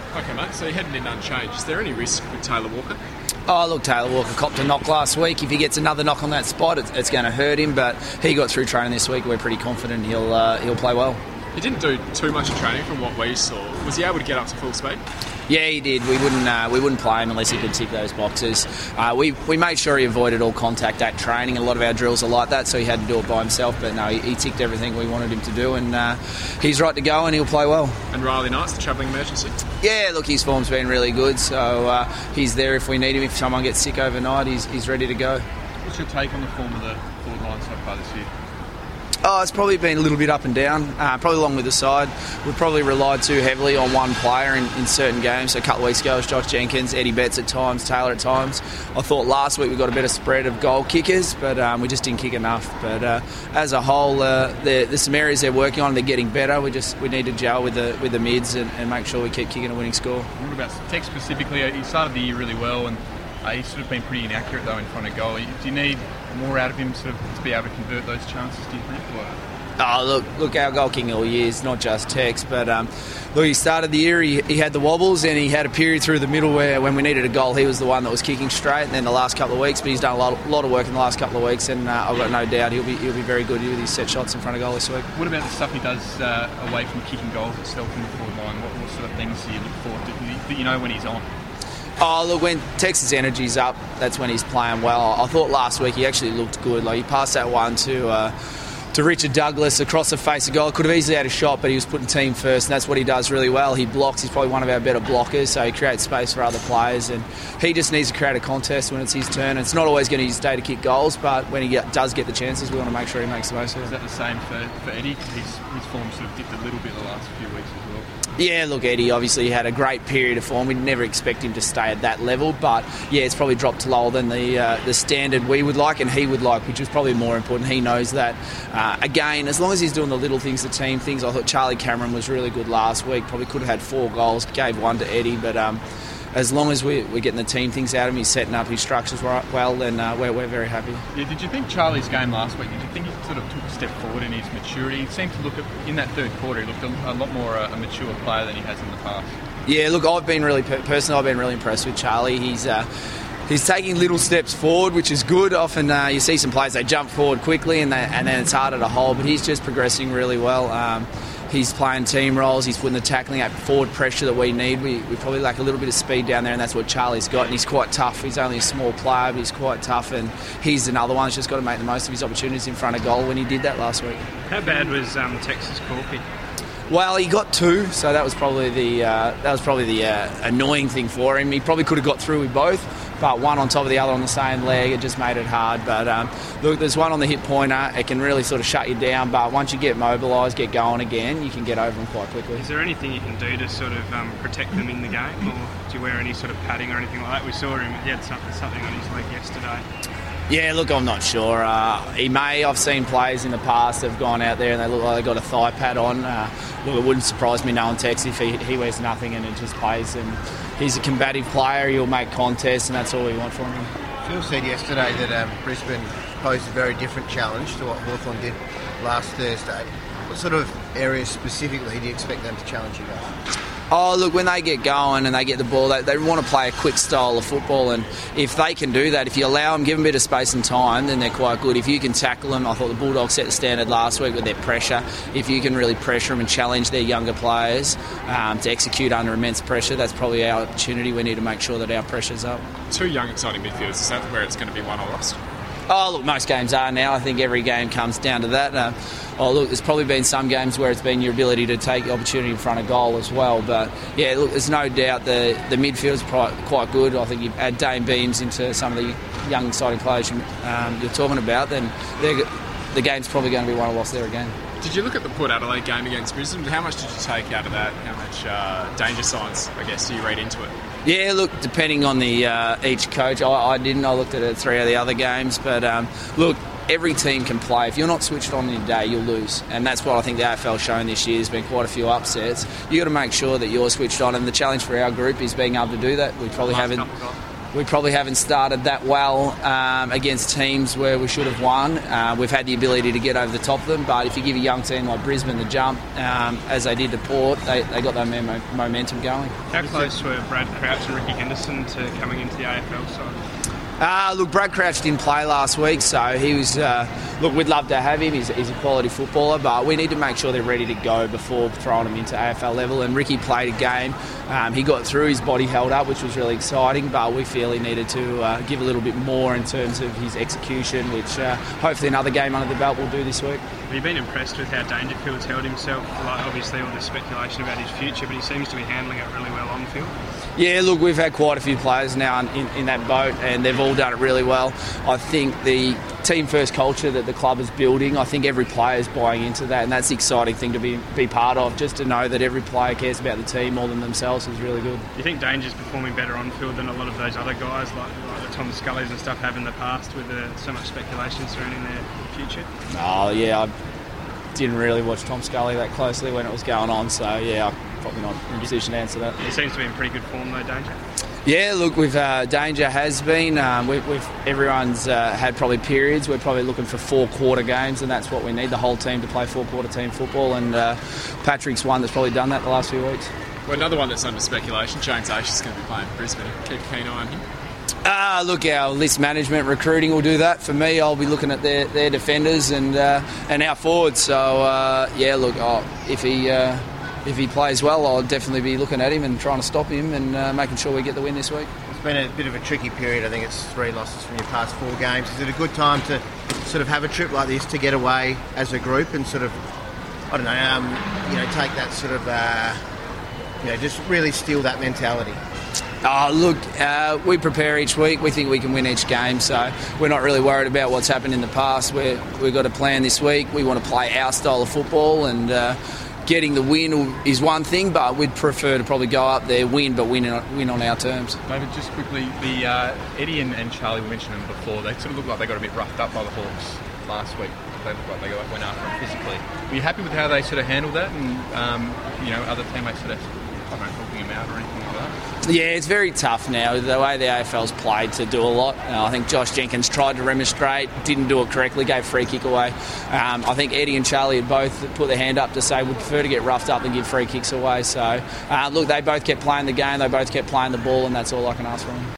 Okay, mate, so you're heading in unchanged. Is there any risk with Taylor Walker? Oh, look, Taylor Walker copped a knock last week. If he gets another knock on that spot, it's going to hurt him, but he got through training this week. We're pretty confident he'll play well. He didn't do too much of training from what we saw. Was he able to get up to full speed? Yeah, he did. We wouldn't play him unless he could tick those boxes. We made sure he avoided all contact at training. A lot of our drills are like that, so he had to do it by himself. But no, he ticked everything we wanted him to do, and he's right to go, and he'll play well. And Riley Knight's the travelling emergency? Yeah, look, his form's been really good, so he's there if we need him. If someone gets sick overnight, he's ready to go. What's your take on the form of the forward line so far this year? Oh, it's probably been a little bit up and down, probably along with the side. We've probably relied too heavily on one player in certain games. So a couple of weeks ago it was Josh Jenkins, Eddie Betts at times, Taylor at times. I thought last week we got a better spread of goal kickers, but we just didn't kick enough. But as a whole, there's some areas they're working on. They're getting better. We need to gel with the mids and make sure we keep kicking a winning score. What about Tex specifically? He started the year really well, and he's sort of been pretty inaccurate though in front of goal. Do you need more out of him sort of to be able to convert those chances, do you think? Oh, look, our goal kicking all year is not just Tex, but look, he started the year, he had the wobbles, and he had a period through the middle where when we needed a goal, he was the one that was kicking straight, and then the last couple of weeks, but he's done a lot of work in the last couple of weeks, and I've got no doubt he'll be very good with his set shots in front of goal this week. What about the stuff he does away from kicking goals itself in the forward line? What sort of things do you look for that you know when he's on? Oh, look, when Tex's energy's up, that's when he's playing well. I thought last week he actually looked good. Like, he passed that one to Richard Douglas across the face of goal. Could have easily had a shot, but he was putting team first, and that's what he does really well. He blocks. He's probably one of our better blockers, so he creates space for other players, and he just needs to create a contest when it's his turn. It's not always going to be his day to kick goals, but when he does get the chances, we want to make sure he makes the most of it. Is that the same for Eddie? His form sort of dipped a little bit the last few weeks as well. Yeah, look, Eddie obviously had a great period of form. We'd never expect him to stay at that level, but yeah, it's probably dropped lower than the standard we would like and he would like, which is probably more important. He knows that. Again, as long as he's doing the little things, the team things, I thought Charlie Cameron was really good last week. Probably could have had 4 goals, gave one to Eddie, but as long as we're getting the team things out of him, he's setting up his structures well, then we're very happy. Yeah, did you think Charlie's game last week, did you think he sort of took a step forward in his maturity? He seemed to look in that third quarter, he looked a lot more a mature player than he has in the past. Yeah, look, I've been really impressed with Charlie. He's taking little steps forward, which is good. Often you see some players, they jump forward quickly and then it's harder to hold, but he's just progressing really well. He's playing team roles, he's putting the tackling at forward pressure that we need. We probably lack a little bit of speed down there, and that's what Charlie's got, and he's quite tough. He's only a small player, but he's quite tough, and he's another one who's just got to make the most of his opportunities in front of goal when he did that last week. How bad was Texas Corpy? Well, he got 2, so that was probably the annoying thing for him. He probably could have got through with both, but one on top of the other on the same leg, it just made it hard. But look, there's one on the hip pointer. It can really sort of shut you down, but once you get mobilised, get going again, you can get over them quite quickly. Is there anything you can do to sort of protect them in the game, or do you wear any sort of padding or anything like that? We saw him, he had something on his leg yesterday. Yeah, look, I'm not sure. I've seen players in the past that have gone out there and they look like they've got a thigh pad on. Look, it wouldn't surprise me knowing Tex if he wears nothing and it just plays. And he's a combative player, he'll make contests, and that's all we want from him. Phil said yesterday that Brisbane posed a very different challenge to what Hawthorn did last Thursday. What sort of areas specifically do you expect them to challenge you guys? Oh, look, when they get going and they get the ball, they want to play a quick style of football, and if they can do that, if you allow them, give them a bit of space and time, then they're quite good. If you can tackle them, I thought the Bulldogs set the standard last week with their pressure. If you can really pressure them and challenge their younger players to execute under immense pressure, that's probably our opportunity. We need to make sure that our pressure's up. 2 young, exciting midfielders, is that where it's going to be won or lost? Oh, look, most games are now. I think every game comes down to that. There's probably been some games where it's been your ability to take the opportunity in front of goal as well. But, yeah, look, there's no doubt the midfield's quite good. I think you add Dane Beams into some of the young, exciting players you're talking about, then the game's probably going to be won or lost there again. Did you look at the Port Adelaide game against Brisbane? How much did you take out of that? How much danger signs, I guess, do you read into it? Yeah, look, depending on the each coach, I didn't. I looked at it 3 of the other games. But, look, every team can play. If you're not switched on in your day, you'll lose. And that's what I think the AFL's shown this year. There's been quite a few upsets. You've got to make sure that you're switched on. And the challenge for our group is being able to do that. We probably haven't. we probably haven't started that well against teams where we should have won. We've had the ability to get over the top of them, but if you give a young team like Brisbane the jump, as they did to Port, they got that momentum going. How close were Brad Crouch and Ricky Henderson to coming into the AFL side? Look, Brad Crouch didn't play last week, so he was... look, we'd love to have him. He's a quality footballer, but we need to make sure they're ready to go before throwing him into AFL level. And Ricky played a game. He got through, his body held up, which was really exciting, but we feel he needed to give a little bit more in terms of his execution, which hopefully another game under the belt will do this week. Have you been impressed with how Dangerfield's held himself? Like, obviously all the speculation about his future, but he seems to be handling it really well on field. Yeah, look, we've had quite a few players now in that boat, and they've all done it really well. I think the team-first culture that the club is building, I think every player is buying into that, and that's the exciting thing to be part of. Just to know that every player cares about the team more than themselves is really good. Do you think Danger's performing better on field than a lot of those other guys, like the Tom Scullys and stuff, have in the past with so much speculation surrounding their future? Oh, yeah, I didn't really watch Tom Scully that closely when it was going on, so yeah, I'm probably not in a position to answer that. He seems to be in pretty good form though, Danger. Yeah, look, Danger has been. Everyone's had probably periods. We're probably looking for 4-quarter games, and that's what we need, the whole team to play 4-quarter team football, and Patrick's one that's probably done that the last few weeks. Well, another one that's under speculation, James Aish is going to be playing Brisbane. Keep a keen eye on him. Look, our list management recruiting will do that. For me, I'll be looking at their defenders and our forwards. So, yeah, look, if he plays well, I'll definitely be looking at him and trying to stop him and making sure we get the win this week. It's been a bit of a tricky period. I think it's 3 losses from your past 4 games. Is it a good time to sort of have a trip like this to get away as a group and sort of, I don't know, take that sort of, just really steal that mentality? Look, we prepare each week. We think we can win each game, so we're not really worried about what's happened in the past. We've got a plan this week. We want to play our style of football, and getting the win is one thing, but we'd prefer to probably go up there, win, but win on our terms. Maybe just quickly, the Eddie and Charlie, we mentioned them before, they sort of looked like they got a bit roughed up by the Hawks last week. They looked like they went after them physically. Were you happy with how they sort of handled that and, other teammates sort of, talking them out or anything like that? Yeah, it's very tough now, the way the AFL's played, to do a lot. I think Josh Jenkins tried to remonstrate, didn't do it correctly, gave free kick away. I think Eddie and Charlie had both put their hand up to say we'd prefer to get roughed up than give free kicks away. So, look, they both kept playing the game, they both kept playing the ball, and that's all I can ask for them.